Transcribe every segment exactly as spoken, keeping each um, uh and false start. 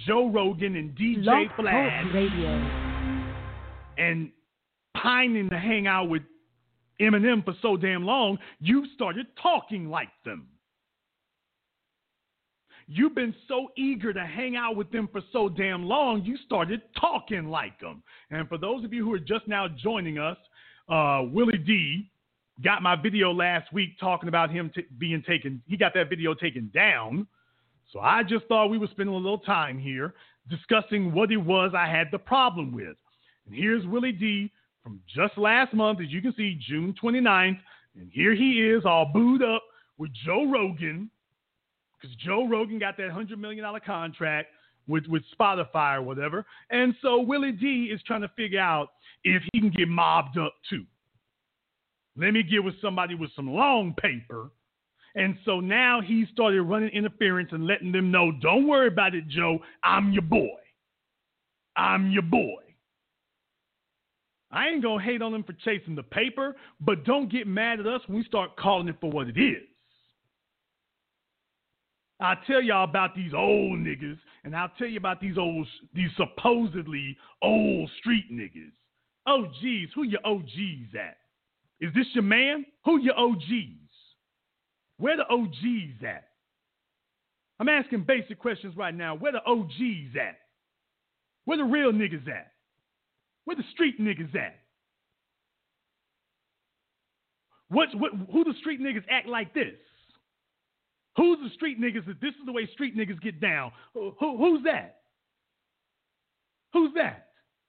Joe Rogan and D J Blog Flash Talk Radio. and pining to hang out with Eminem for so damn long, you started talking like them. You've been so eager to hang out with them for so damn long, you started talking like them. And for those of you who are just now joining us, uh, Willie D got my video last week talking about him t- being taken. He got that video taken down. So I just thought we were spending a little time here discussing what it was I had the problem with. And here's Willie D from just last month, as you can see, June twenty-ninth. And here he is all booed up with Joe Rogan, because Joe Rogan got that one hundred million dollars contract with, with Spotify or whatever. And so Willie D is trying to figure out if he can get mobbed up too. Let me get with somebody with some long paper. And so now he started running interference and letting them know, don't worry about it, Joe. I'm your boy. I'm your boy. I ain't going to hate on him for chasing the paper, but don't get mad at us when we start calling it for what it is. I'll tell y'all about these old niggas, and I'll tell you about these old, these supposedly old street niggas. O Gs, who your O Gs at? Is this your man? Who your O Gs? Where the O Gs at? I'm asking basic questions right now. Where the O Gs at? Where the real niggas at? Where the street niggas at? What, what, who the street niggas act like this? Who's the street niggas that this is the way street niggas get down? Who, who, who's that? Who's that?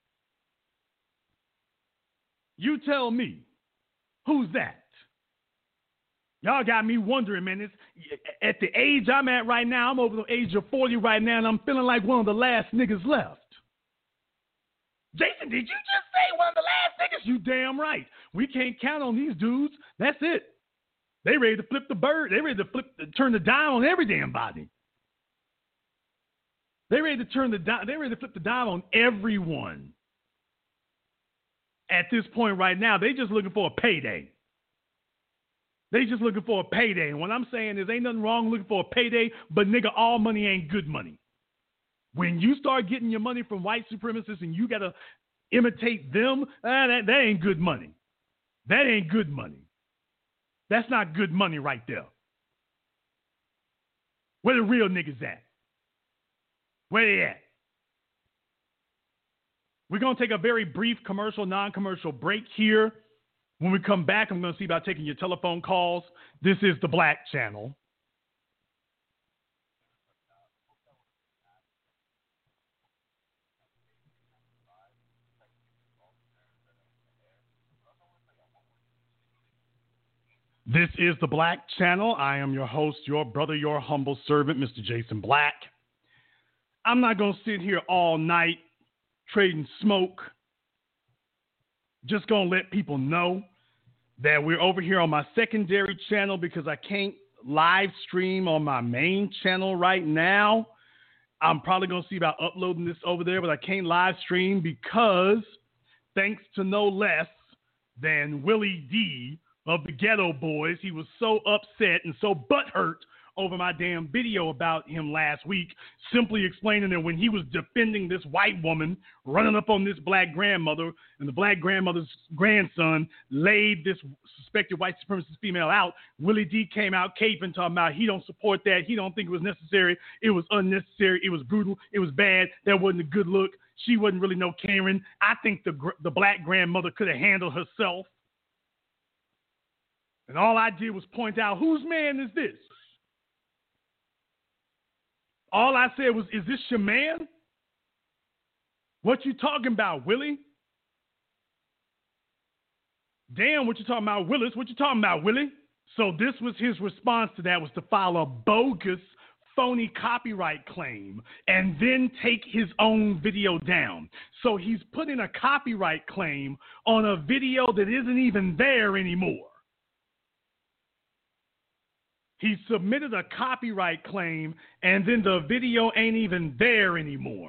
You tell me. Who's that? Y'all got me wondering, man. It's, at the age I'm at right now, I'm over the age of forty right now, and I'm feeling like one of the last niggas left. Jason, did you just say one of the last niggas? You damn right. We can't count on these dudes. That's it. They ready to flip the bird. They ready to flip, turn the dime on every damn body. They ready to turn the dime. They ready to flip the dime on everyone. At this point right now, they just looking for a payday. They just looking for a payday. And what I'm saying is ain't nothing wrong looking for a payday, but nigga, all money ain't good money. When you start getting your money from white supremacists and you got to imitate them, ah, that, that ain't good money. That ain't good money. That's not good money right there. Where the real niggas at? Where they at? We're going to take a very brief commercial, non-commercial break here. When we come back, I'm going to see about taking your telephone calls. This is the Black Channel. This is the Black Channel. I am your host, your brother, your humble servant, Mister Jason Black. I'm not going to sit here all night trading smoke. Just going to let people know that we're over here on my secondary channel because I can't live stream on my main channel right now. I'm probably going to see about uploading this over there, but I can't live stream because thanks to no less than Willie D of the Ghetto Boys, he was so upset and so butthurt over my damn video about him last week, simply explaining that when he was defending this white woman running up on this black grandmother, and the black grandmother's grandson laid this suspected white supremacist female out, Willie D came out caping, talking about he don't support that, he don't think it was necessary, it was unnecessary, it was brutal, it was bad, that wasn't a good look, she wasn't really no Karen. I think the the black grandmother could have handled herself. And all I did was point out, whose man is this? All I said was, is this your man? What you talking about, Willie? Damn, what you talking about, Willis? What you talking about, Willie? So this was his response to that, was to file a bogus, phony copyright claim and then take his own video down. So he's putting a copyright claim on a video that isn't even there anymore. He submitted a copyright claim, and then the video ain't even there anymore.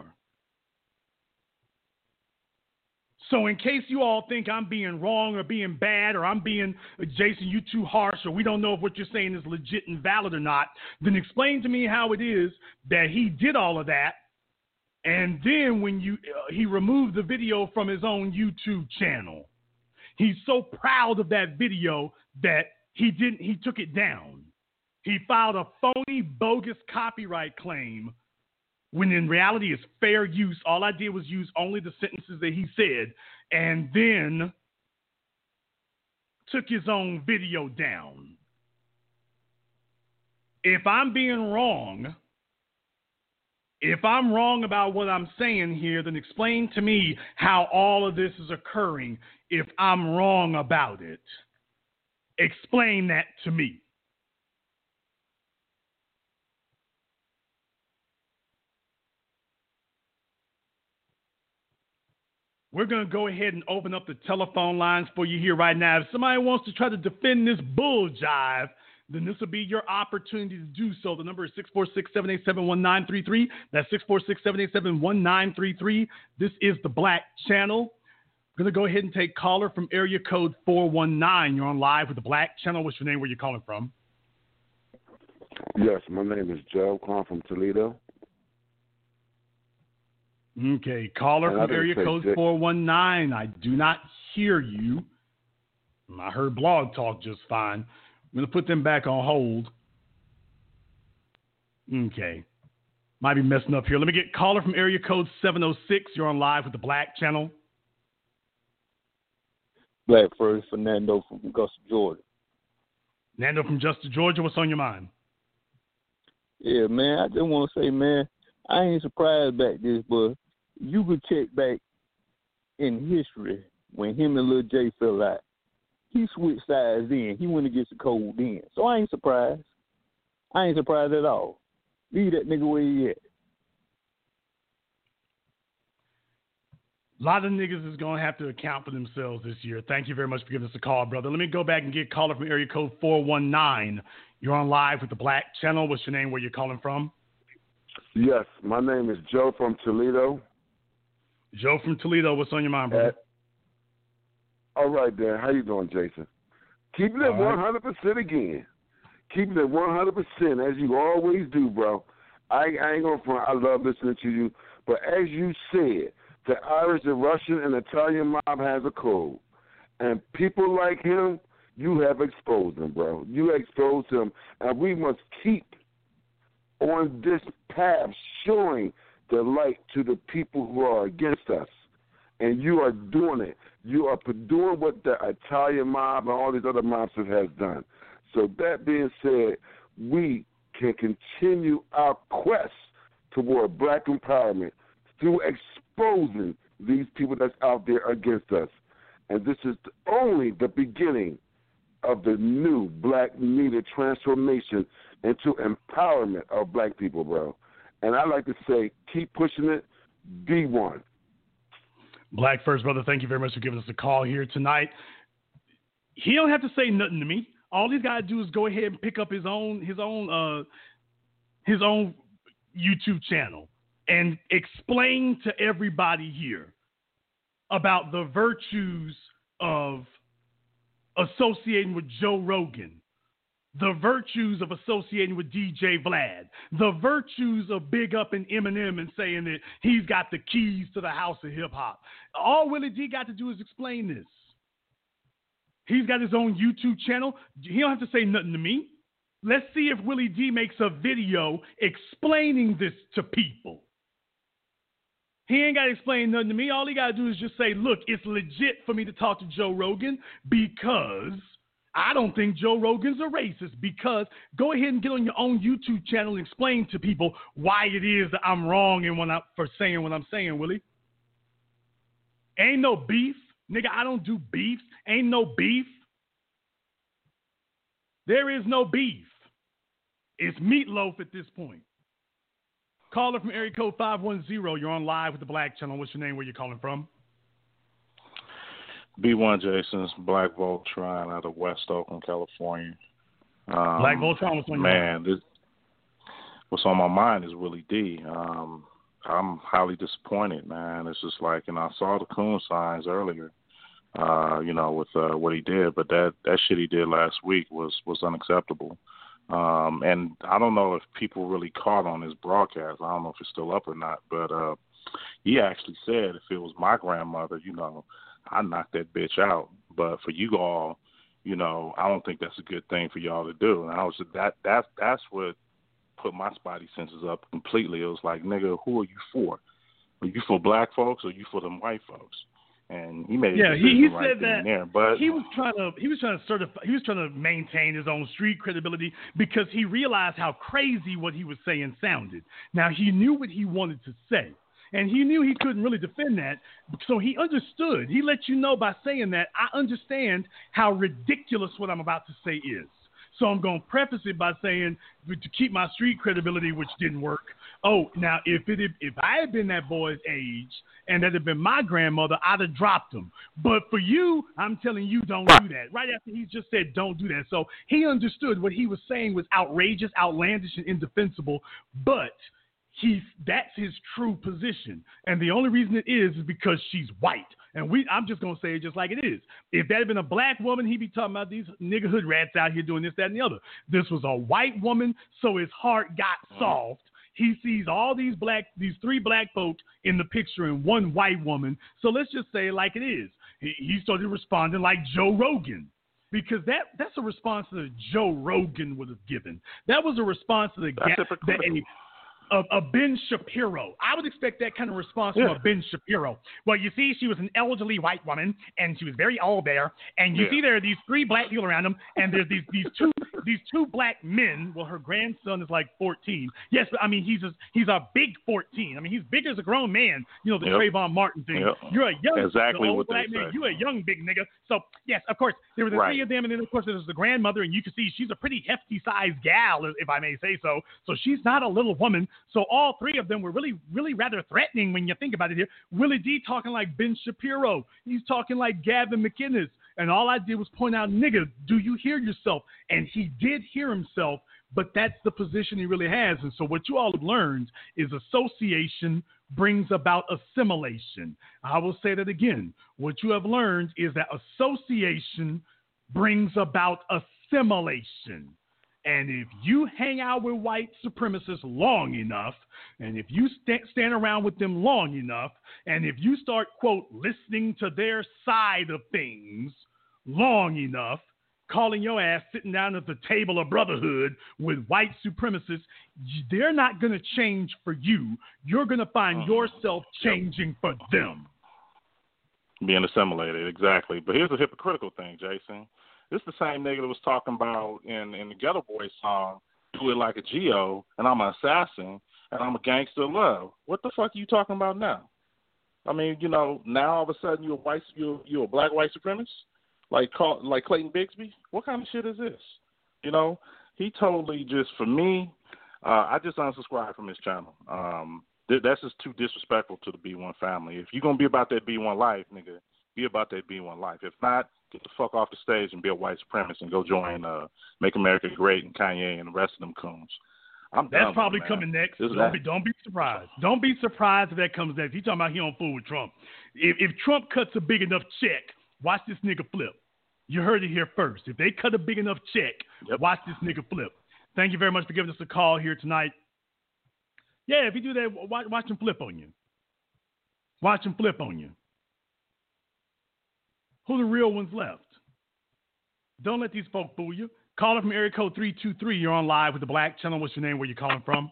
So in case you all think I'm being wrong or being bad or I'm being, Jason, you too harsh, or we don't know if what you're saying is legit and valid or not, then explain to me how it is that he did all of that And then when you uh, he removed the video from his own YouTube channel. He's so proud of that video that he didn't he took it down. He filed a phony, bogus copyright claim when in reality it's fair use. All I did was use only the sentences that he said, and then took his own video down. If I'm being wrong, if I'm wrong about what I'm saying here, then explain to me how all of this is occurring if I'm wrong about it. Explain that to me. We're going to go ahead and open up the telephone lines for you here right now. If somebody wants to try to defend this bull jive, then this will be your opportunity to do so. The number is six four six, seven eight seven, one nine three three. That's six four six, seven eight seven, one nine three three. This is the Black Channel. I'm going to go ahead and take caller from area code four one nine. You're on live with the Black Channel. What's your name? Where you calling from? Yes, my name is Joe, calling from Toledo. Okay, caller from area code four one nine. I do not hear you. I heard Blog Talk just fine. I'm going to put them back on hold. Okay. Might be messing up here. Let me get caller from area code seven oh six. You're on live with the Black Channel. Black first, Fernando from Augusta, Georgia. Nando from Augusta, Georgia. What's on your mind? Yeah, man, I just want to say, man, I ain't surprised back this, but you could check back in history when him and Lil J fell out. He switched sides then. He went against the cold then. So I ain't surprised. I ain't surprised at all. Leave that nigga where he at. A lot of niggas is going to have to account for themselves this year. Thank you very much for giving us a call, brother. Let me go back and get caller from area code four one nine. You're on live with the Black Channel. What's your name? Where you calling from? Yes, my name is Joe from Toledo. Joe from Toledo. What's on your mind, brother? Uh, all right, Dan. How you doing, Jason? Keeping it one hundred percent again. Keeping it one hundred percent as you always do, bro. I, I ain't going to front. I love listening to you. But as you said, the Irish, the Russian, and Italian mob has a code. And people like him, you have exposed them, bro. You exposed him. And we must keep on this path showing the light to the people who are against us. And you are doing it. You are doing what the Italian mob and all these other mobs has done. So that being said, we can continue our quest toward black empowerment through exposing these people that's out there against us. And this is only the beginning of the new black media transformation into empowerment of black people, bro. And I like to say, keep pushing it, be one. Black First, brother, thank you very much for giving us a call here tonight. He don't have to say nothing to me. All he's got to do is go ahead and pick up his own his own uh, his own YouTube channel and explain to everybody here about the virtues of associating with Joe Rogan, the virtues of associating with D J Vlad, the virtues of big up in Eminem and saying that he's got the keys to the house of hip hop. All Willie D got to do is explain this. He's got his own YouTube channel. He don't have to say nothing to me. Let's see if Willie D makes a video explaining this to people. He ain't got to explain nothing to me. All he got to do is just say, look, it's legit for me to talk to Joe Rogan because I don't think Joe Rogan's a racist. Because go ahead and get on your own YouTube channel and explain to people why it is that I'm wrong in when I, for saying what I'm saying, Willie. Ain't no beef. Nigga, I don't do beefs. Ain't no beef. There is no beef. It's meatloaf at this point. Caller from area code five one zero. You're on live with the Black Channel. What's your name? Where you calling from? B one Jason's Black Voltron out of West Oakland, California. Um, Black Voltron, what's on your man, mind? This, what's on my mind is Willie D. Um, I'm highly disappointed, man. It's just like, you know, I saw the coon signs earlier, uh, you know, with uh, what he did, but that, that shit he did last week was, was unacceptable. Um, and I don't know if people really caught on his broadcast. I don't know if it's still up or not, but uh, he actually said, if it was my grandmother, you know, I'd knock that bitch out. But for you all, you know, I don't think that's a good thing for y'all to do. And I was that that's that's what put my spidey senses up completely. It was like, nigga, who are you for? Are you for black folks or are you for them white folks? And he made a yeah, decision he, he right said that there. But he was trying to he was trying to certify he was trying to maintain his own street credibility because he realized how crazy what he was saying sounded. Now he knew what he wanted to say, and he knew he couldn't really defend that, so he understood. He let you know by saying that, I understand how ridiculous what I'm about to say is. So I'm going to preface it by saying, to keep my street credibility, which didn't work. Oh, now if it had, if I had been that boy's age and that had been my grandmother, I'd have dropped him. But for you, I'm telling you, don't do that. Right after he just said, don't do that. So he understood what he was saying was outrageous, outlandish, and indefensible. But He's that's his true position, and the only reason it is is because she's white. And we, I'm just gonna say it just like it is. If that had been a black woman, he'd be talking about these niggerhood rats out here doing this, that, and the other. This was a white woman, so his heart got soft. He sees all these black, these three black folks in the picture and one white woman. So let's just say it like it is. He, he started responding like Joe Rogan. Because that, that's a response that Joe Rogan would have given. That was a response to the That's ga- that a Of, of Ben Shapiro. I would expect that kind of response yeah. from a Ben Shapiro. Well, you see, she was an elderly white woman, and she was very old there, and you yeah. see there are these three black people around them, and there's these these two these two black men. Well, her grandson is like fourteen. Yes, but I mean, he's a, he's a big fourteen. I mean, he's big as a grown man. You know, the yep. Trayvon Martin thing. Yep. You're a young exactly old what black they man. say. You're a young big nigga. So, yes, of course, there were the right. three of them, and then, of course, there's the grandmother, and you can see she's a pretty hefty-sized gal, if I may say so. So she's not a little woman. So all three of them were really, really rather threatening when you think about it here. Willie D talking like Ben Shapiro. He's talking like Gavin McInnes. And all I did was point out, nigga, do you hear yourself? And he did hear himself, but that's the position he really has. And so what you all have learned is association brings about assimilation. I will say that again. What you have learned is that association brings about assimilation. And if you hang out with white supremacists long enough, and if you st- stand around with them long enough, and if you start, quote, listening to their side of things long enough, calling your ass sitting down at the table of brotherhood with white supremacists, they're not going to change for you. You're going to find uh-huh. yourself changing for them. Being assimilated, exactly. But here's a hypocritical thing, Jason. This is the same nigga that was talking about in, in the Ghetto Boys song, do it like a G O, and I'm an assassin, and I'm a gangster of love. What the fuck are you talking about now? I mean, you know, now all of a sudden you're a white, you're, you're a black white supremacist, like like Clayton Bigsby. What kind of shit is this? You know, he totally just, for me, uh, I just unsubscribed from his channel. Um, th- that's just too disrespectful to the B one family. If you're gonna be about that B one life, nigga, be about that B one life. If not, get the fuck off the stage and be a white supremacist and go join uh, Make America Great and Kanye and the rest of them coons. I'm That's done, probably man. coming next. Don't that. be, don't be surprised. Don't be surprised if that comes next. He's talking about he on fool with Trump. If, if Trump cuts a big enough check, watch this nigga flip. You heard it here first. If they cut a big enough check, yep. watch this nigga flip. Thank you very much for giving us a call here tonight. Yeah, if you do that, watch, watch him flip on you. Watch him flip on you. Who the real ones left? Don't let these folk fool you. Caller from area code three two three. You're on live with the Black Channel. What's your name? Where you calling from?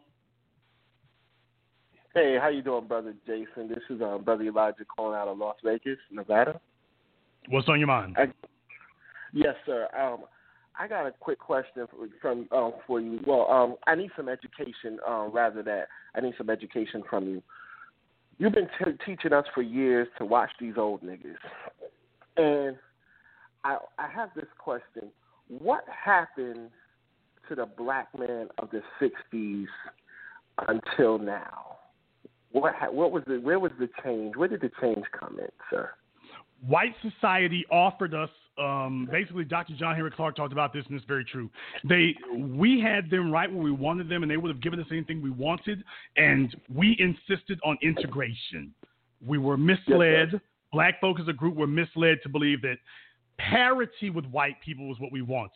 Hey, how you doing, Brother Jason? This is uh, Brother Elijah calling out of Las Vegas, Nevada. What's on your mind? I, yes, sir. Um, I got a quick question for, from um, for you. Well, um, I need some education. Uh, rather that, I need some education from you. You've been t- teaching us for years to watch these old niggas, and I, I have this question. What happened to the black man of the sixties until now? What what was the where was the change? Where did the change come in, sir? White society offered us um, basically. Doctor John Henrik Clarke talked about this, and it's very true. They we had them right where we wanted them, and they would have given us anything we wanted. And we insisted on integration. We were misled. Yes, black folks as a group were misled to believe that parity with white people was what we wanted.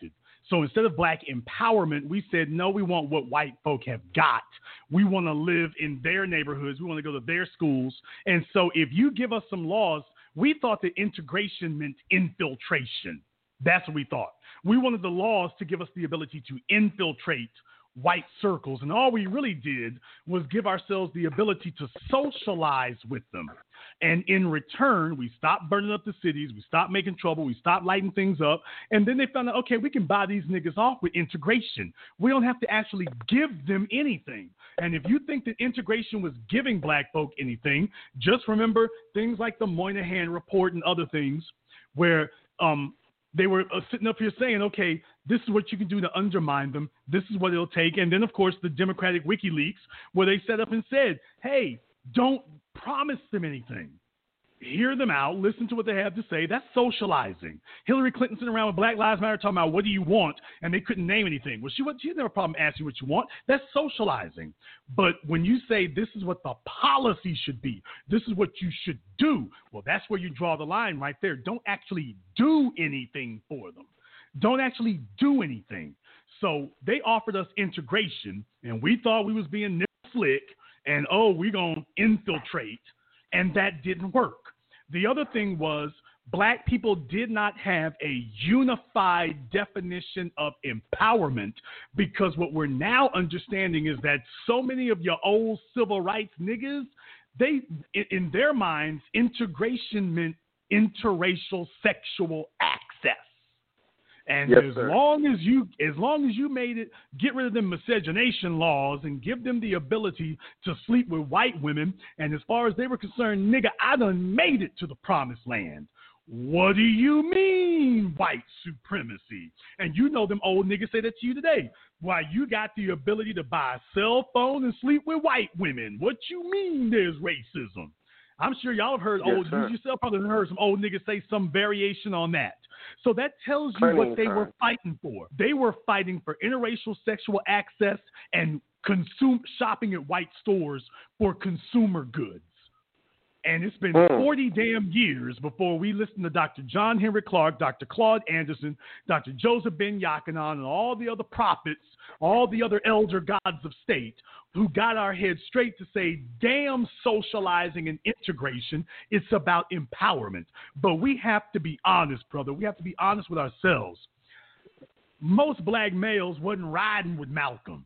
So instead of black empowerment, we said, no, we want what white folk have got. We want to live in their neighborhoods. We want to go to their schools. And so if you give us some laws, we thought that integration meant infiltration. That's what we thought. We wanted the laws to give us the ability to infiltrate white circles. And all we really did was give ourselves the ability to socialize with them. And in return, we stopped burning up the cities. We stopped making trouble. We stopped lighting things up. And then they found out, okay, we can buy these niggas off with integration. We don't have to actually give them anything. And if you think that integration was giving black folk anything, just remember things like the Moynihan Report and other things where um, they were uh, sitting up here saying, okay, this is what you can do to undermine them. This is what it'll take. And then, of course, the Democratic WikiLeaks, where they set up and said, hey, don't promise them anything. Hear them out. Listen to what they have to say. That's socializing. Hillary Clinton sitting around with Black Lives Matter talking about what do you want, and they couldn't name anything. Well, she, she didn't have a problem asking what you want. That's socializing. But when you say this is what the policy should be, this is what you should do, well, that's where you draw the line right there. Don't actually do anything for them. Don't actually do anything. So they offered us integration, and we thought we was being slick, and, oh, we're going to infiltrate. And that didn't work. The other thing was black people did not have a unified definition of empowerment, because what we're now understanding is that so many of your old civil rights niggas, they, in their minds, integration meant interracial sexual access. And yes, as sir. long as you, as long as you made it, get rid of them miscegenation laws and give them the ability to sleep with white women. And as far as they were concerned, nigga, I done made it to the promised land. What do you mean, white supremacy? And you know them old niggas say that to you today. Why, you got the ability to buy a cell phone and sleep with white women. What you mean there's racism? I'm sure y'all have heard yes, old, sir. you yourself probably heard some old niggas say some variation on that. So that tells you Plenty what they time. were fighting for. They were fighting for interracial sexual access and consume shopping at white stores for consumer goods. And it's been mm. forty damn years before we listened to Doctor John Henrik Clarke, Doctor Claude Anderson, Doctor Joseph Ben Yakanan, and all the other prophets, all the other elder gods of state who got our heads straight to say, damn socializing and integration, it's about empowerment. But we have to be honest, brother. We have to be honest with ourselves. Most black males wasn't riding with Malcolm.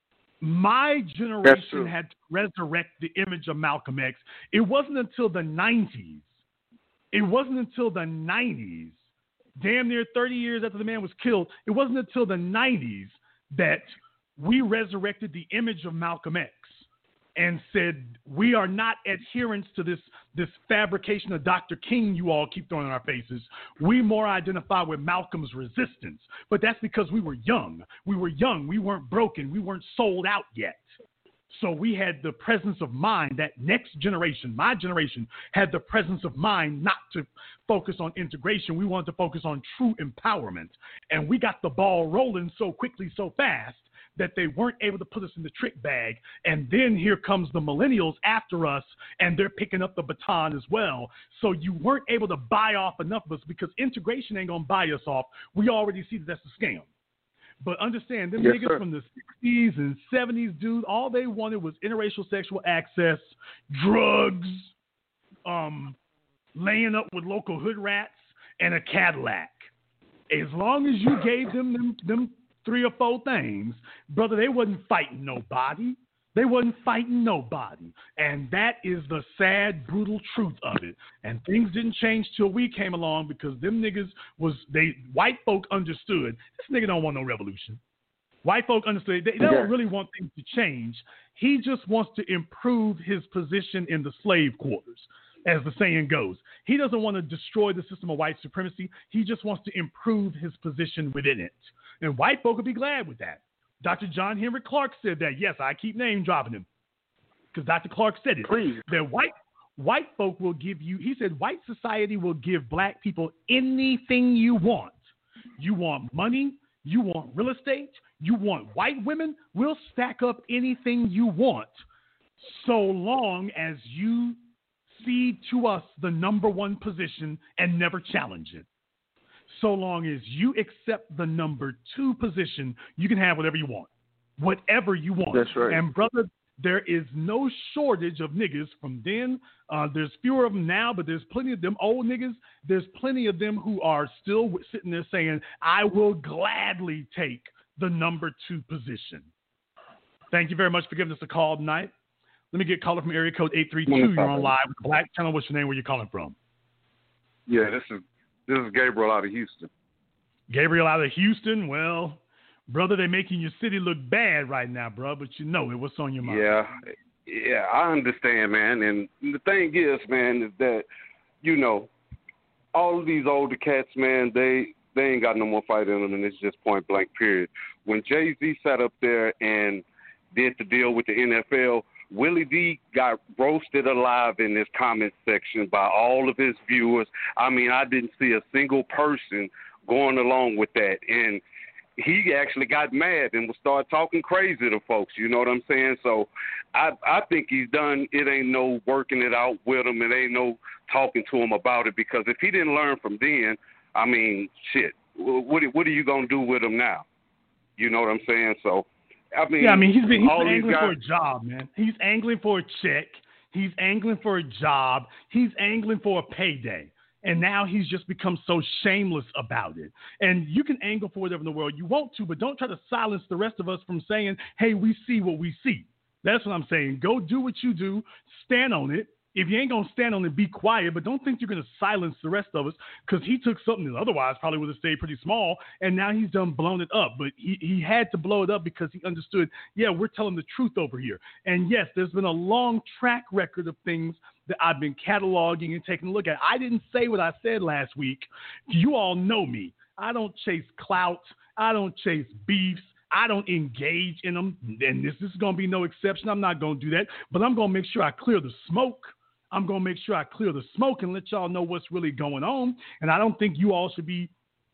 My generation had to resurrect the image of Malcolm X. It wasn't until the nineties. It wasn't until the nineties, damn near thirty years after the man was killed, it wasn't until the nineties that we resurrected the image of Malcolm X and said, we are not adherents to this, this fabrication of Doctor King you all keep throwing in our faces. We more identify with Malcolm's resistance. But that's because we were young. We were young. We weren't broken. We weren't sold out yet. So we had the presence of mind. That next generation, my generation, had the presence of mind not to focus on integration. We wanted to focus on true empowerment. And we got the ball rolling so quickly, so fast, that they weren't able to put us in the trick bag. And then here comes the millennials after us, and they're picking up the baton as well. So you weren't able to buy off enough of us, because integration ain't going to buy us off. We already see that that's a scam. But understand, them yes, niggas sir. from the sixties and seventies, dude, all they wanted was interracial sexual access, drugs, um, laying up with local hood rats, and a Cadillac. As long as you gave them them, them three or four things, brother, they wasn't fighting nobody. They wasn't fighting nobody. And that is the sad, brutal truth of it. And things didn't change till we came along, because them niggas was, they, white folk understood, this nigga don't want no revolution. White folk understood, they, they yeah. don't really want things to change. He just wants to improve his position in the slave quarters, as the saying goes. He doesn't want to destroy the system of white supremacy. He just wants to improve his position within it. And white folk would be glad with that. Doctor John Henrik Clarke said that. Yes, I keep name dropping him, because Doctor Clarke said it. Please. That white white folk will give you, he said, white society will give black people anything you want. You want money, you want real estate, you want white women, we'll stack up anything you want, so long as you cede to us the number one position and never challenge it. so long as you accept the number two position, you can have whatever you want, whatever you want. That's right. And brother, there is no shortage of niggas from then. Uh, there's fewer of them now, but there's plenty of them old niggas. There's plenty of them who are still sitting there saying, I will gladly take the number two position. Thank you very much for giving us a call tonight. Let me get caller from area code eight three two. You're on live with the Black Channel. What's your name? Where you calling from? Yeah, this is this is Gabriel out of Houston. Gabriel out of Houston. Well, brother, they're making your city look bad right now, bro, but you know it. What's on your mind? Yeah, yeah, I understand, man. And the thing is, man, is that, you know, all of these older cats, man, they they ain't got no more fight in them, and it's just point blank, period. When Jay-Z sat up there and did the deal with the N F L, Willie D got roasted alive in this comment section by all of his viewers. I mean, I didn't see a single person going along with that. And he actually got mad and would start talking crazy to folks. You know what I'm saying? So I I think he's done. It ain't no working it out with him. It ain't no talking to him about it, because if he didn't learn from then, I mean, shit, what, what are you going to do with him now? You know what I'm saying? So, I mean, yeah, I mean, he's been, he's all been angling guys, for a job, man. He's angling for a check. He's angling for a job. He's angling for a payday. And now he's just become so shameless about it. And you can angle for whatever in the world you want to, but don't try to silence the rest of us from saying, hey, we see what we see. That's what I'm saying. Go do what you do. Stand on it. If you ain't going to stand on it, be quiet, but don't think you're going to silence the rest of us, because he took something that otherwise probably would have stayed pretty small, and now he's done blown it up. But he, he had to blow it up because he understood, yeah, we're telling the truth over here. And, yes, there's been a long track record of things that I've been cataloging and taking a look at. I didn't say what I said last week. You all know me. I don't chase clout. I don't chase beefs. I don't engage in them, and this, this is going to be no exception. I'm not going to do that, but I'm going to make sure I clear the smoke. I'm going to make sure I clear the smoke and let y'all know what's really going on. And I don't think you all should be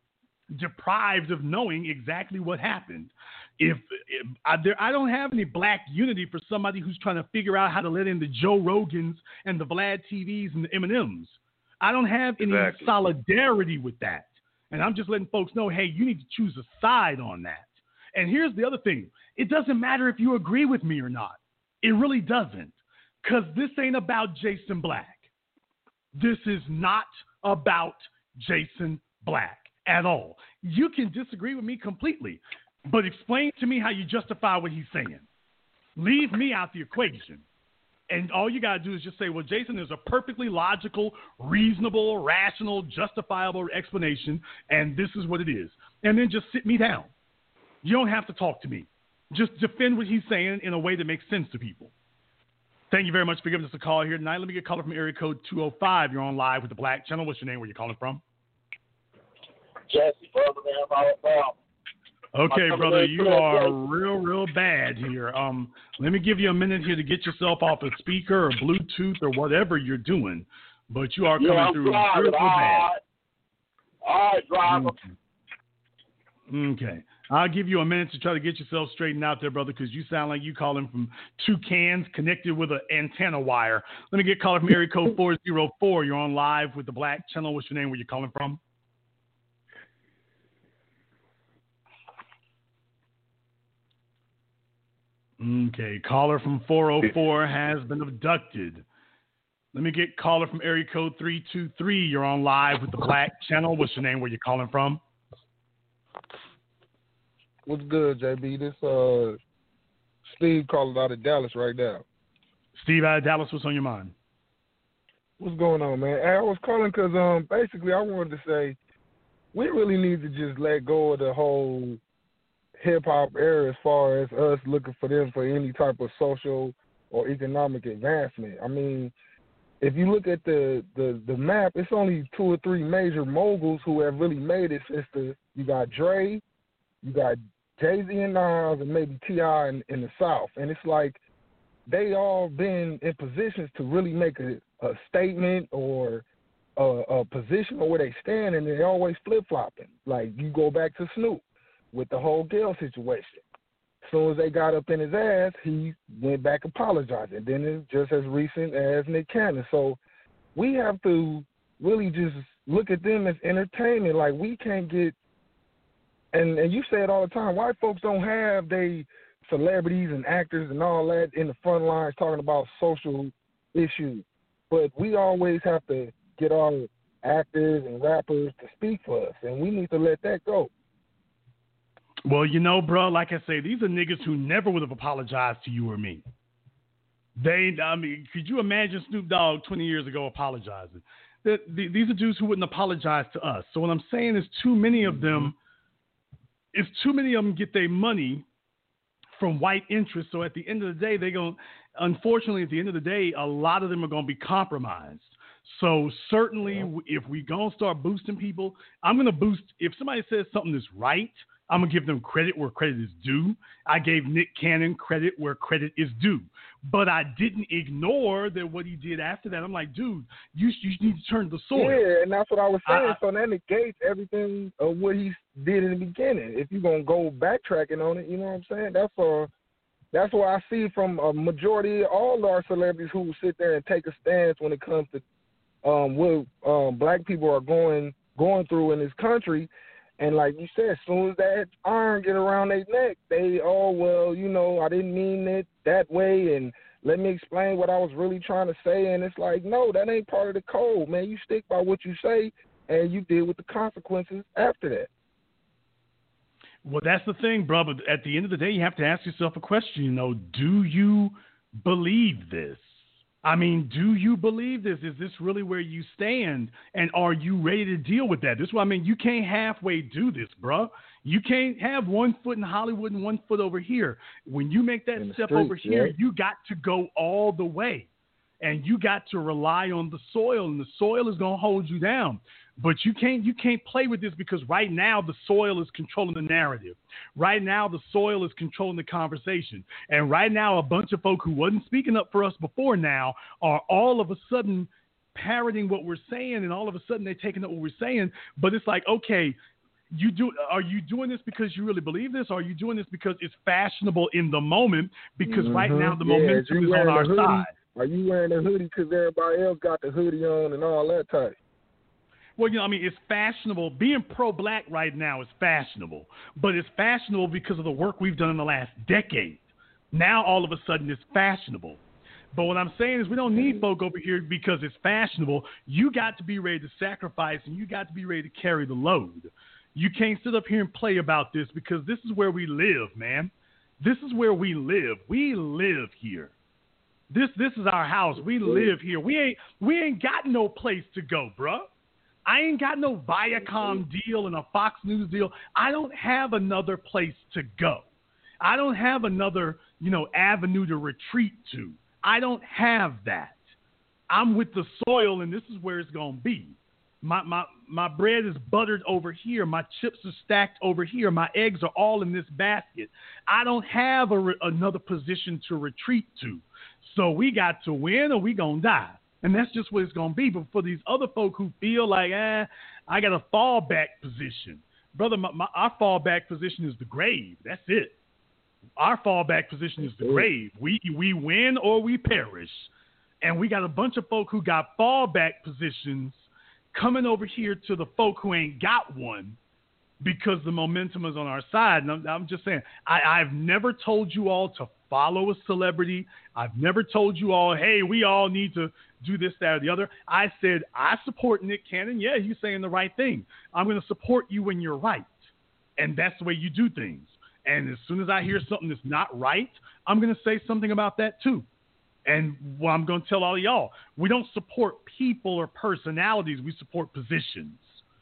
deprived of knowing exactly what happened. If, if I, there, I don't have any black unity for somebody who's trying to figure out how to let in the Joe Rogans and the Vlad T Vs and the M and M's. I don't have any exactly. solidarity with that. And I'm just letting folks know, hey, you need to choose a side on that. And here's the other thing. It doesn't matter if you agree with me or not. It really doesn't. Because this ain't about Jason Black. This is not about Jason Black at all. You can disagree with me completely, but explain to me how you justify what he's saying. Leave me out the equation. And all you got to do is just say, well, Jason, there's a perfectly logical, reasonable, rational, justifiable explanation, and this is what it is. And then just sit me down. You don't have to talk to me. Just defend what he's saying in a way that makes sense to people. Thank you very much for giving us a call here tonight. Let me get a caller from area code two oh five. You're on live with the Black Channel. What's your name? Where you calling from? Jesse, brother, man. Okay, brother, you are real, real bad here. Um, let me give you a minute here to get yourself off a speaker or Bluetooth or whatever you're doing. But you are coming yeah, through real, real, real bad. All right, driver. Okay. okay. I'll give you a minute to try to get yourself straightened out there, brother, because you sound like you calling from two cans connected with an antenna wire. Let me get caller from area code four oh four. You're on live with the Black Channel. What's your name? Where you calling from? Okay, caller from four oh four has been abducted. Let me get caller from area code three two three. You're on live with the Black Channel. What's your name? Where you calling from? What's good, J B? This uh, Steve calling out of Dallas right now. Steve out of Dallas, what's on your mind? What's going on, man? I was calling because um, basically I wanted to say we really need to just let go of the whole hip-hop era as far as us looking for them for any type of social or economic advancement. I mean, if you look at the, the, the map, it's only two or three major moguls who have really made it since the, you got Dre, you got Jay-Z and Nas, and maybe T I in, in the South. And it's like they all been in positions to really make a, a statement or a, a position or where they stand, and they always flip-flopping. Like you go back to Snoop with the whole Gayle situation. As soon as they got up in his ass, he went back apologizing. Then it's just as recent as Nick Cannon. So we have to really just look at them as entertainment. Like, we can't get, and, and you say it all the time, white folks don't have they celebrities and actors and all that in the front lines talking about social issues. But we always have to get our actors and rappers to speak for us, and we need to let that go. Well, you know, bro, like I say, these are niggas who never would have apologized to you or me. They, I mean, could you imagine Snoop Dogg twenty years ago apologizing? The, the, these are dudes who wouldn't apologize to us. So what I'm saying is too many of them, is too many of them get their money from white interests. So at the end of the day, they're going to, unfortunately, at the end of the day, a lot of them are going to be compromised. So certainly if we going to start boosting people, I'm going to boost, if somebody says something is right, I'm going to give them credit where credit is due. I gave Nick Cannon credit where credit is due. But I didn't ignore that what he did after that. I'm like, dude, you, you need to turn the soil. Yeah, and that's what I was saying. I, so that negates everything of what he did in the beginning. If you're going to go backtracking on it, you know what I'm saying? That's uh, that's what I see from a majority of all our celebrities who sit there and take a stance when it comes to um, what um, black people are going going through in this country. And like you said, as soon as that iron get around their neck, they, oh, well, you know, I didn't mean it that way, and let me explain what I was really trying to say. And it's like, no, that ain't part of the code, man. You stick by what you say, and you deal with the consequences after that. Well, that's the thing, bro. But at the end of the day, you have to ask yourself a question, you know, do you believe this? I mean, do you believe this? Is this really where you stand? And are you ready to deal with that? This is what I mean. You can't halfway do this, bro. You can't have one foot in Hollywood and one foot over here. When you make that step streets, over here, yeah. you got to go all the way. And you got to rely on the soil, and the soil is going to hold you down. But you can't you can't play with this, because right now the soil is controlling the narrative. Right now the soil is controlling the conversation. And right now a bunch of folk who wasn't speaking up for us before now are all of a sudden parroting what we're saying, and all of a sudden they're taking up what we're saying. But it's like, okay, you do are you doing this because you really believe this, or are you doing this because it's fashionable in the moment? Because mm-hmm. right now the yeah, momentum is on our hoodie, side. Are you wearing a hoodie because everybody else got the hoodie on and all that type? Well, you know, I mean, it's fashionable. Being pro-black right now is fashionable, but it's fashionable because of the work we've done in the last decade. Now, all of a sudden, it's fashionable. But what I'm saying is we don't need folk over here because it's fashionable. You got to be ready to sacrifice, and you got to be ready to carry the load. You can't sit up here and play about this, because this is where we live, man. This is where we live. We live here. This this is our house. We live here. We ain't we ain't got no place to go, bruh. I ain't got no Viacom deal and a Fox News deal. I don't have another place to go. I don't have another, you know, avenue to retreat to. I don't have that. I'm with the soil, and this is where it's going to be. My, my, my bread is buttered over here. My chips are stacked over here. My eggs are all in this basket. I don't have a, another position to retreat to. So we got to win or we going to die. And that's just what it's going to be. But for these other folk who feel like, eh, I got a fallback position. Brother, my, my, our fallback position is the grave. That's it. Our fallback position is the grave. We we win or we perish. And we got a bunch of folk who got fallback positions coming over here to the folk who ain't got one, because the momentum is on our side. And I'm, I'm just saying, I, I've never told you all to follow a celebrity. I've never told you all, hey, we all need to do this, that, or the other. I said, I support Nick Cannon. Yeah, he's saying the right thing. I'm going to support you when you're right. And that's the way you do things. And as soon as I hear something that's not right, I'm going to say something about that too. And well, I'm going to tell all of y'all, we don't support people or personalities. We support positions.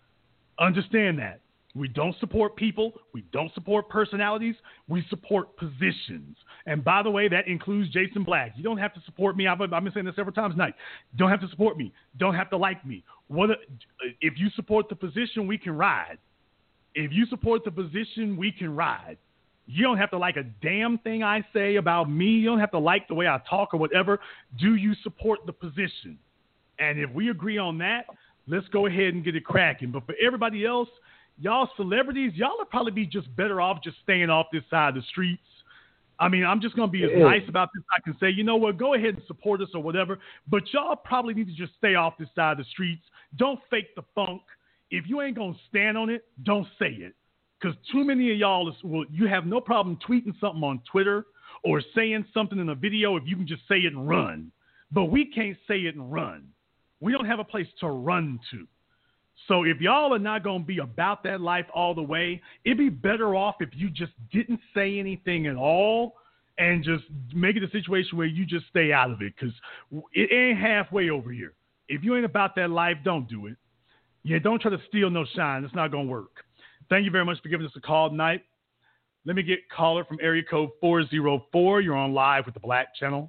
Understand that. We don't support people. We don't support personalities. We support positions. And by the way, that includes Jason Black. You don't have to support me. I've, I've been saying this several times tonight. Don't have to support me. Don't have to like me. What if you support the position, we can ride. If you support the position, we can ride. You don't have to like a damn thing I say about me. You don't have to like the way I talk or whatever. Do you support the position? And if we agree on that, let's go ahead and get it cracking. But for everybody else, y'all celebrities, y'all would probably be just better off just staying off this side of the streets I mean, I'm just going to be as Yeah. nice about this. I can say, you know what, go ahead and support us or whatever, but y'all probably need to just stay off this side of the streets. Don't fake the funk. If you ain't going to stand on it, don't say it. Because too many of y'all, is, well, you have no problem tweeting something on Twitter or saying something in a video if you can just say it and run. But we can't say it and run. We don't have a place to run to. So if y'all are not going to be about that life all the way, it'd be better off if you just didn't say anything at all and just make it a situation where you just stay out of it, because it ain't halfway over here. If you ain't about that life, don't do it. Yeah, don't try to steal no shine. It's not going to work. Thank you very much for giving us a call tonight. Let me get caller from area code four oh four. You're on live with the Black Channel.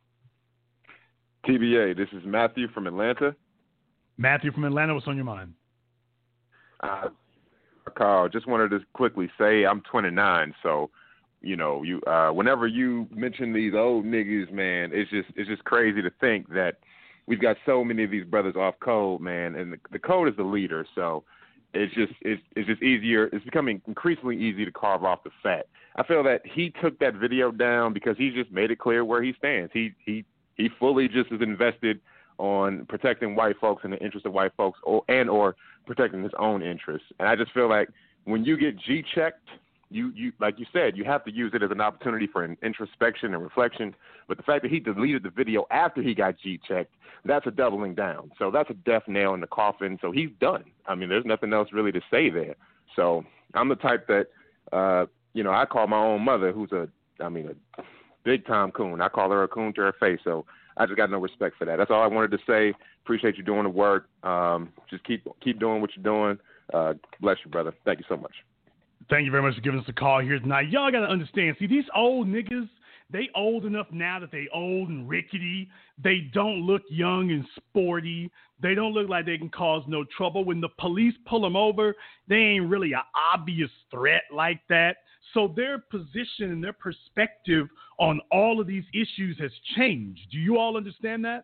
T B A, this is Matthew from Atlanta. Matthew from Atlanta, what's on your mind? Uh, Carl, just wanted to quickly say I'm twenty-nine, so you know, you uh, whenever you mention these old niggas, man, it's just it's just crazy to think that we've got so many of these brothers off code, man, and the, the code is the leader, so it's just it's it's just easier. It's becoming increasingly easy to carve off the fat. I feel that he took that video down because he just made it clear where he stands. He he he fully just is invested on protecting white folks and the interest of white folks, or and or protecting his own interests. And I just feel like when you get G-checked, you, you like you said, you have to use it as an opportunity for an introspection and reflection. But the fact that he deleted the video after he got G-checked, that's a doubling down. So that's a death nail in the coffin. So he's done. I mean, there's nothing else really to say there. So I'm the type that, uh, you know, I call my own mother, who's a, I mean, a big-time coon. I call her a coon to her face. So I just got no respect for that. That's all I wanted to say. Appreciate you doing the work. Um, just keep keep doing what you're doing. Uh, bless you, brother. Thank you so much. Thank you very much for giving us a call here tonight. Y'all got to understand, see, these old niggas, they old enough now that they old and rickety. They don't look young and sporty. They don't look like they can cause no trouble. When the police pull them over, they ain't really an obvious threat like that. So their position and their perspective on all of these issues has changed. Do you all understand that?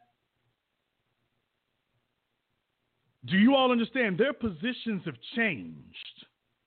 Do you all understand their positions have changed?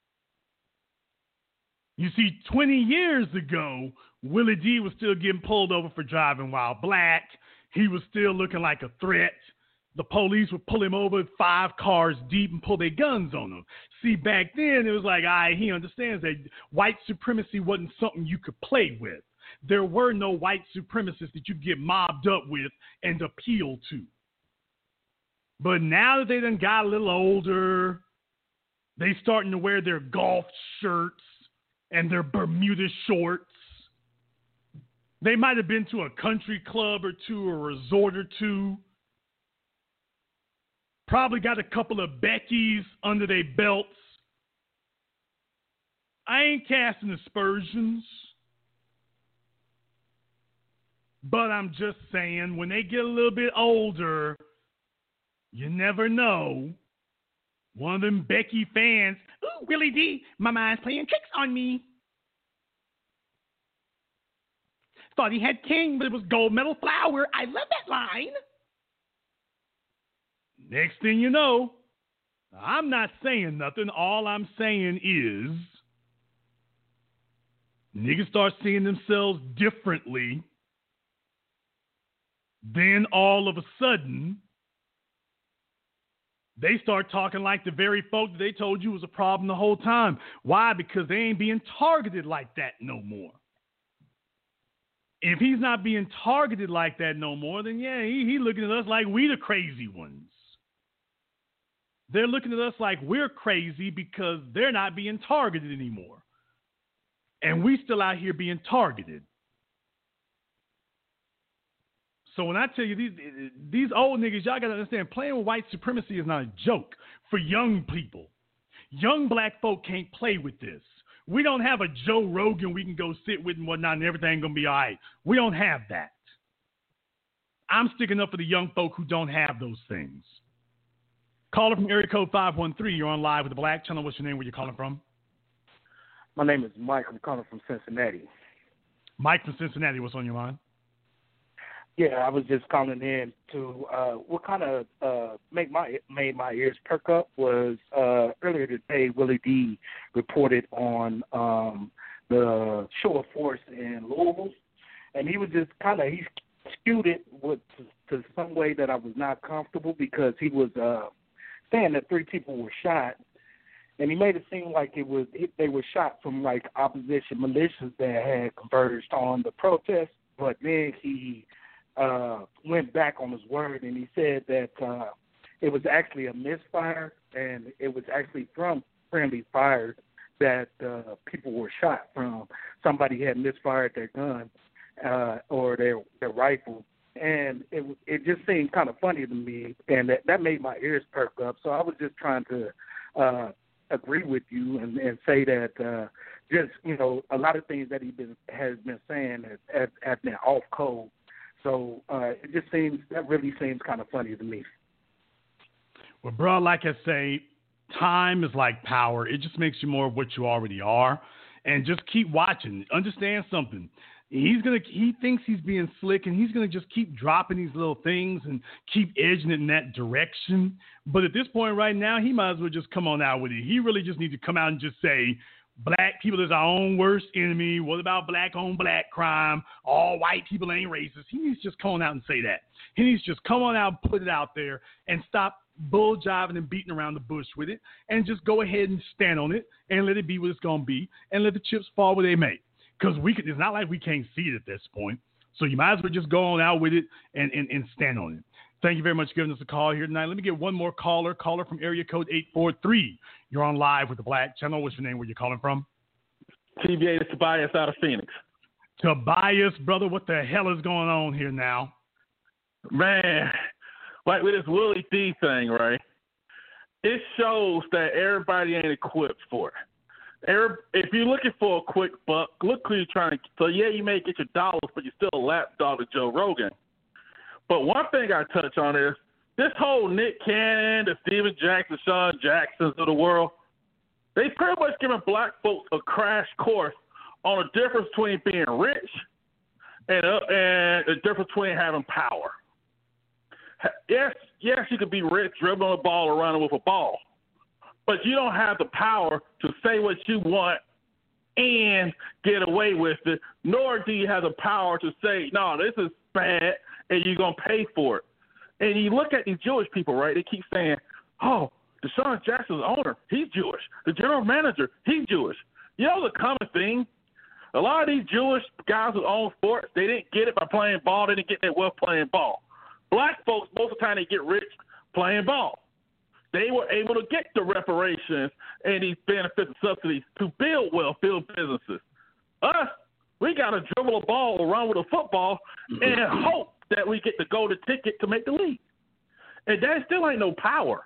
You see, twenty years ago, Willie D was still getting pulled over for driving while black. He was still looking like a threat. The police would pull him over five cars deep and pull their guns on him. See, back then, it was like, all right, he understands that white supremacy wasn't something you could play with. There were no white supremacists that you could get mobbed up with and appeal to. But now that they done got a little older, they starting to wear their golf shirts and their Bermuda shorts. They might have been to a country club or two, a resort or two. Probably got a couple of Beckys under their belts. I ain't casting aspersions. But I'm just saying, when they get a little bit older, you never know. One of them Becky fans, ooh, Willie D, my mind's playing tricks on me. Thought he had king, but it was gold medal flower. I love that line. Next thing you know, I'm not saying nothing. All I'm saying is niggas start seeing themselves differently. Then all of a sudden, they start talking like the very folk that they told you was a problem the whole time. Why? Because they ain't being targeted like that no more. If he's not being targeted like that no more, then yeah, he, he looking at us like we the crazy ones. They're looking at us like we're crazy because they're not being targeted anymore. And we still out here being targeted. So when I tell you these these old niggas, y'all got to understand, playing with white supremacy is not a joke for young people. Young black folk can't play with this. We don't have a Joe Rogan we can go sit with and whatnot and everything going to be all right. We don't have that. I'm sticking up for the young folk who don't have those things. Caller from area code five one three. You're on live with the Black Channel. What's your name? Where you calling from? My name is Mike. I'm calling from Cincinnati. Mike from Cincinnati. What's on your mind? Yeah, I was just calling in to uh, what kind of uh, make my made my ears perk up was uh, earlier today. Willie D reported on um, the show of force in Louisville, and he was just kind of he skewed it with to, to some way that I was not comfortable because he was uh, saying that three people were shot, and he made it seem like it was they were shot from like opposition militias that had converged on the protest, but then he uh, went back on his word and he said that uh, it was actually a misfire and it was actually from friendly fire that uh, people were shot from. Somebody had misfired their gun uh, or their their rifle, and it it just seemed kind of funny to me, and that, that made my ears perk up. So I was just trying to uh, agree with you and, and say that uh, just you know a lot of things that he been has been saying has, has, have been off code. So uh, it just seems that really seems kind of funny to me. Well, bro, like I say, time is like power. It just makes you more of what you already are. And just keep watching. Understand something. He's gonna. He thinks he's being slick, and he's gonna just keep dropping these little things and keep edging it in that direction. But at this point right now, he might as well just come on out with it. He really just needs to come out and just say, black people is our own worst enemy. What about black on black crime? All white people ain't racist. He needs to just come on out and say that. He needs to just come on out and put it out there and stop bull jiving and beating around the bush with it, and just go ahead and stand on it and let it be what it's going to be and let the chips fall where they may. Because we could, it's not like we can't see it at this point. So you might as well just go on out with it and, and, and stand on it. Thank you very much for giving us a call here tonight. Let me get one more caller. Caller from area code eight four three. You're on live with the Black Channel. What's your name? Where you calling from? T B A, this is Tobias out of Phoenix. Tobias, brother, what the hell is going on here now? Man, like with this Willie D thing, right? It shows that everybody ain't equipped for it. If you're looking for a quick buck, look who you're trying to. So yeah, you may get your dollars, but you're still a lapdog to Joe Rogan. But one thing I touch on is this whole Nick Cannon, the Steven Jackson, Sean Jacksons of the world. They pretty much giving black folks a crash course on the difference between being rich and uh, and the difference between having power. Yes, yes, you could be rich, dribbling a ball or running with a ball, but you don't have the power to say what you want and get away with it, nor do you have the power to say, no, this is bad, and you're going to pay for it. And you look at these Jewish people, right? They keep saying, oh, Deshaun Jackson's owner, he's Jewish. The general manager, he's Jewish. You know the common thing? A lot of these Jewish guys who own sports, they didn't get it by playing ball. They didn't get their wealth playing ball. Black folks, most of the time, they get rich playing ball. They were able to get the reparations and these benefits and subsidies to build wealth, build businesses. Us, we got to dribble a ball or run with a football and hope that we get the golden ticket to make the league. And that still ain't no power.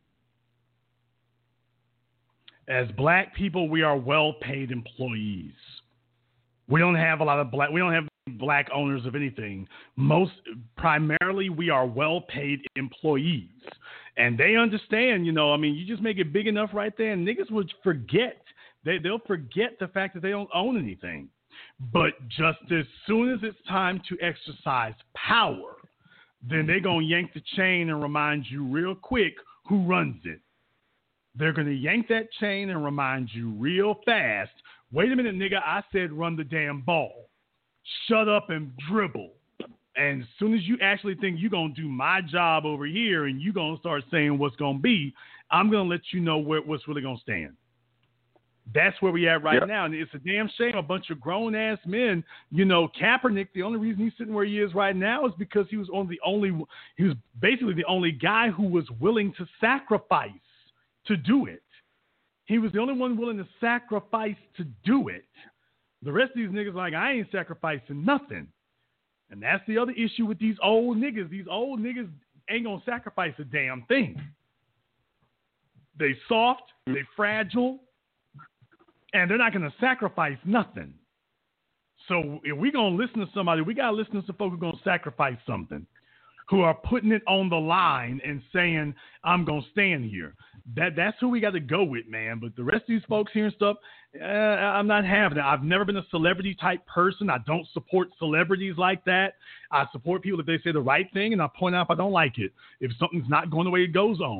As black people, we are well-paid employees. We don't have a lot of black. We don't have black owners of anything. Most primarily, we are well-paid employees, and they understand. You know, I mean, you just make it big enough right there, and niggas would forget. They they'll forget the fact that they don't own anything. But just as soon as it's time to exercise power, then they're gonna yank the chain and remind you real quick who runs it. They're gonna yank that chain and remind you real fast. Wait a minute, nigga, I said run the damn ball. Shut up and dribble. And as soon as you actually think you're going to do my job over here and you're going to start saying what's going to be, I'm going to let you know where, what's really going to stand. That's where we at right yep. now. And it's a damn shame a bunch of grown-ass men, you know, Kaepernick, the only reason he's sitting where he is right now is because he was on the only, he was basically the only guy who was willing to sacrifice to do it. He was the only one willing to sacrifice to do it. The rest of these niggas like, I ain't sacrificing nothing. And that's the other issue with these old niggas. These old niggas ain't going to sacrifice a damn thing. They soft, they fragile, and they're not going to sacrifice nothing. So if we're going to listen to somebody, we got to listen to some folks who are going to sacrifice something, who are putting it on the line and saying, I'm going to stand here. That That's who we got to go with, man. But the rest of these folks here and stuff, uh, I'm not having it. I've never been a celebrity-type person. I don't support celebrities like that. I support people if they say the right thing, and I point out if I don't like it, if something's not going the way it goes on.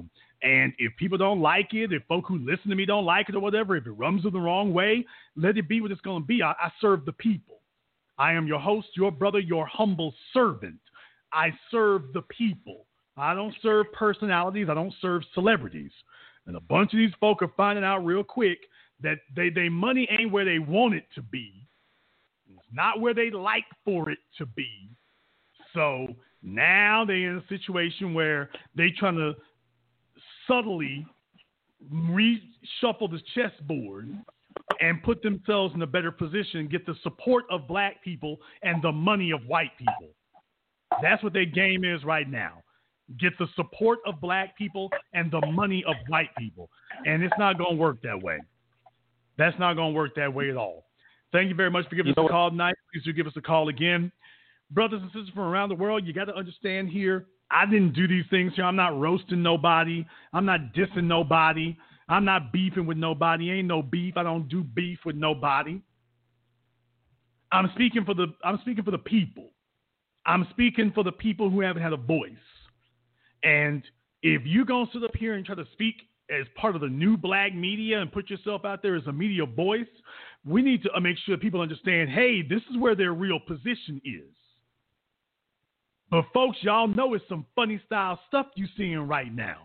And if people don't like it, if folk who listen to me don't like it or whatever, if it rubs them the wrong way, let it be what it's going to be. I, I serve the people. I am your host, your brother, your humble servant. I serve the people. I don't serve personalities. I don't serve celebrities. And a bunch of these folk are finding out real quick that they, they money ain't where they want it to be. It's not where they like for it to be. So now they're in a situation where they're trying to subtly reshuffle the chessboard and put themselves in a better position and get the support of black people and the money of white people. That's what their game is right now. Get the support of black people and the money of white people. And it's not going to work that way. That's not going to work that way at all. Thank you very much for giving you us a call tonight. Please do give us a call again. Brothers and sisters from around the world, you got to understand here, I didn't do these things here. I'm not roasting nobody. I'm not dissing nobody. I'm not beefing with nobody. Ain't no beef. I don't do beef with nobody. I'm speaking for the I'm speaking for the people. I'm speaking for the people who haven't had a voice. And if you're going to sit up here and try to speak as part of the new black media and put yourself out there as a media voice, we need to make sure people understand, hey, this is where their real position is. But folks, y'all know it's some funny style stuff you seeing right now.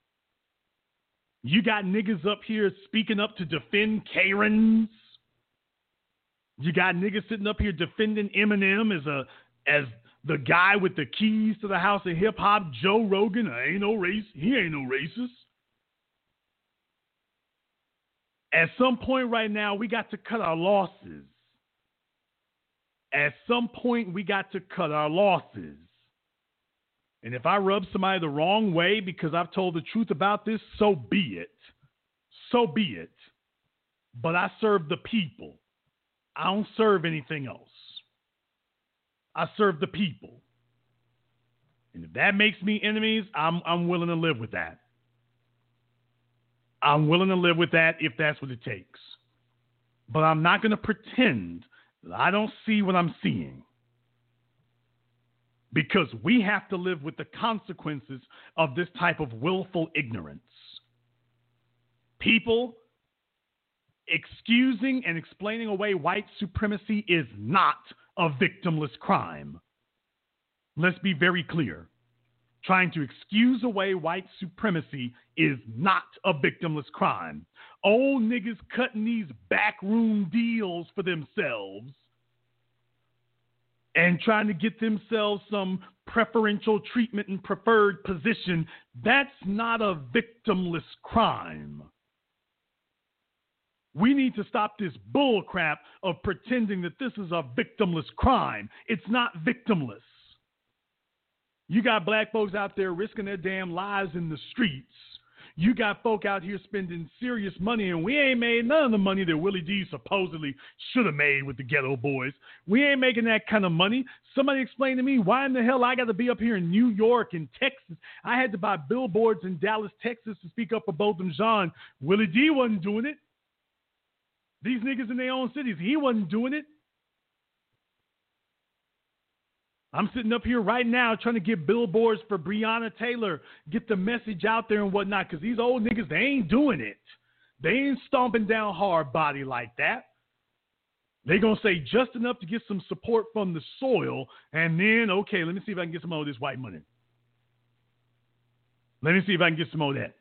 You got niggas up here speaking up to defend Karens. You got niggas sitting up here defending Eminem as a as the guy with the keys to the house of hip hop, Joe Rogan. I ain't no race. He ain't no racist. At some point right now, we got to cut our losses. At some point, we got to cut our losses. And if I rub somebody the wrong way because I've told the truth about this, so be it. So be it. But I serve the people. I don't serve anything else. I serve the people. And if that makes me enemies, I'm I'm willing to live with that. I'm willing to live with that if that's what it takes. But I'm not going to pretend that I don't see what I'm seeing. Because we have to live with the consequences of this type of willful ignorance. People excusing and explaining away white supremacy is not a victimless crime. Let's be very clear. Trying to excuse away white supremacy is not a victimless crime. Old niggas cutting these backroom deals for themselves and trying to get themselves some preferential treatment and preferred position, that's not a victimless crime. We need to stop this bull crap of pretending that this is a victimless crime. It's not victimless. You got black folks out there risking their damn lives in the streets. You got folk out here spending serious money, and we ain't made none of the money that Willie D supposedly should have made with the Ghetto Boys. We ain't making that kind of money. Somebody explain to me why in the hell I got to be up here in New York and Texas. I had to buy billboards in Dallas, Texas to speak up for Botham Jean. Willie D wasn't doing it. These niggas in their own cities, he wasn't doing it. I'm sitting up here right now trying to get billboards for Breonna Taylor, get the message out there and whatnot, because these old niggas, they ain't doing it. They ain't stomping down hard body like that. They going to say just enough to get some support from the soil, and then, okay, let me see if I can get some more of this white money. Let me see if I can get some more of that.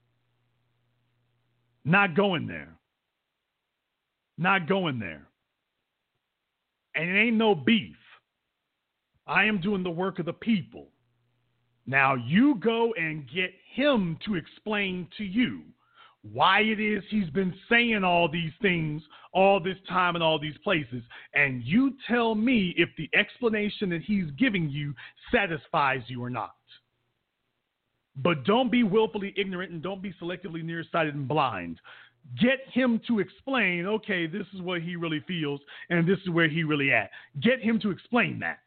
Not going there. Not going there. And it ain't no beef. I am doing the work of the people. Now you go and get him to explain to you why it is he's been saying all these things all this time in all these places. And you tell me if the explanation that he's giving you satisfies you or not. But don't be willfully ignorant and don't be selectively nearsighted and blind. Get him to explain, okay, this is what he really feels and this is where he really at. Get him to explain that.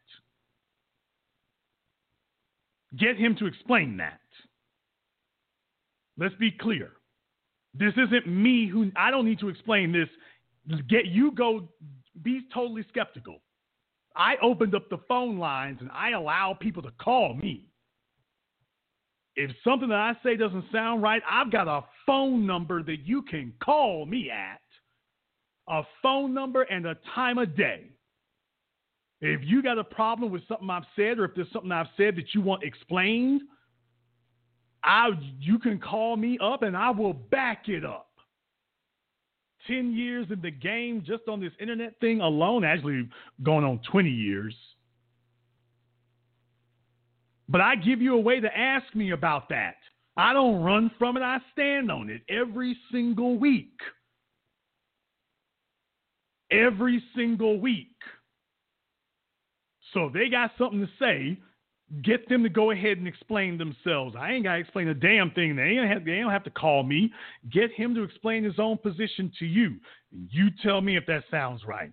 Get him to explain that. Let's be clear. This isn't me who, I don't need to explain this. Get you go be totally skeptical. I opened up the phone lines and I allow people to call me. If something that I say doesn't sound right, I've got a phone number that you can call me at. A phone number and a time of day. If you got a problem with something I've said, or if there's something I've said that you want explained, I you can call me up and I will back it up. Ten years in the game just on this internet thing alone, actually going on twenty years. But I give you a way to ask me about that. I don't run from it. I stand on it every single week. Every single week. So if they got something to say, get them to go ahead and explain themselves. I ain't got to explain a damn thing. They ain't have, they don't have to call me. Get him to explain his own position to you. And you tell me if that sounds right.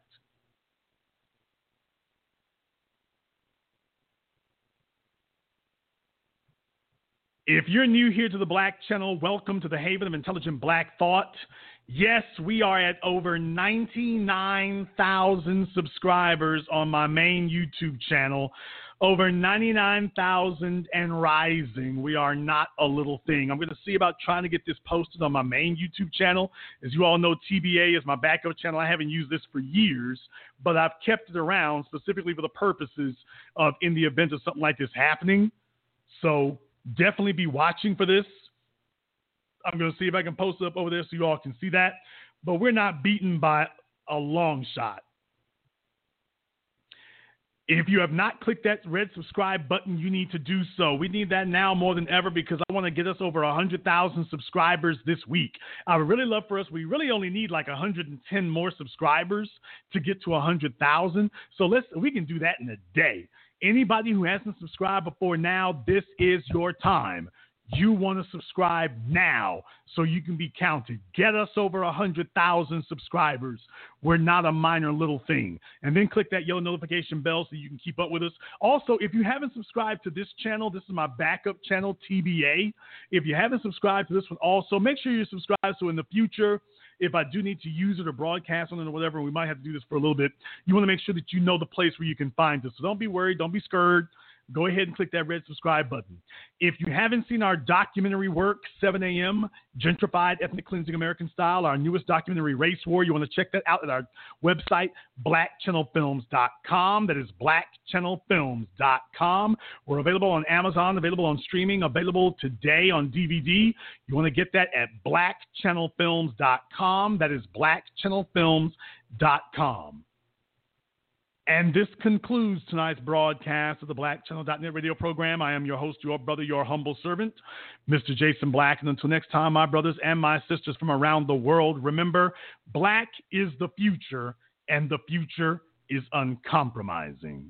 If you're new here to the Black Channel, welcome to the Haven of Intelligent Black Thought. Yes, we are at over ninety-nine thousand subscribers on my main YouTube channel. Over ninety-nine thousand and rising. We are not a little thing. I'm going to see about trying to get this posted on my main YouTube channel. As you all know, T B A is my backup channel. I haven't used this for years, but I've kept it around specifically for the purposes of in the event of something like this happening. So definitely be watching for this. I'm going to see if I can post it up over there so you all can see that. But we're not beaten by a long shot. If you have not clicked that red subscribe button, you need to do so. We need that now more than ever because I want to get us over one hundred thousand subscribers this week. I would really love for us. We really only need like one hundred ten more subscribers to get to one hundred thousand. So let's we can do that in a day. Anybody who hasn't subscribed before now, this is your time. You want to subscribe now so you can be counted. Get us over one hundred thousand subscribers. We're not a minor little thing. And then click that yellow notification bell so you can keep up with us. Also, if you haven't subscribed to this channel, this is my backup channel, T B A. If you haven't subscribed to this one also, make sure you subscribe so in the future, if I do need to use it or broadcast on it or whatever, we might have to do this for a little bit, you want to make sure that you know the place where you can find us. So don't be worried. Don't be scared. Go ahead and click that red subscribe button. If you haven't seen our documentary work, seven a.m., Gentrified Ethnic Cleansing American Style, our newest documentary, Race War, you want to check that out at our website, black channel films dot com. That is black channel films dot com. We're available on Amazon, available on streaming, available today on D V D. You want to get that at black channel films dot com. That is black channel films dot com. And this concludes tonight's broadcast of the black channel dot net radio program. I am your host, your brother, your humble servant, Mister Jason Black. And until next time, my brothers and my sisters from around the world, remember, black is the future, and the future is uncompromising.